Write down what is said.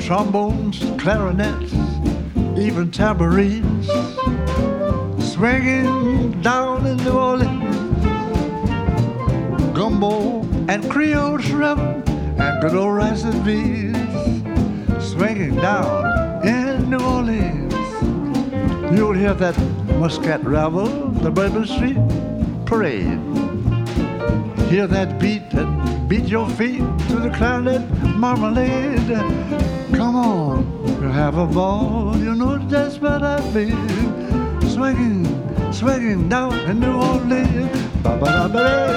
trombones, clarinets, even tambourines, swinging down in New Orleans. Gumbo and Creole shrimp and good old rice and beans, swinging down in New Orleans. You'll hear that Muscat Revel, the Bourbon Street Parade. Hear that beat and beat your feet to the clarinet marmalade. Come on, you have a ball, you know just what I feel. Swinging, swinging down in New Orleans. Ba-ba-da-ba-da.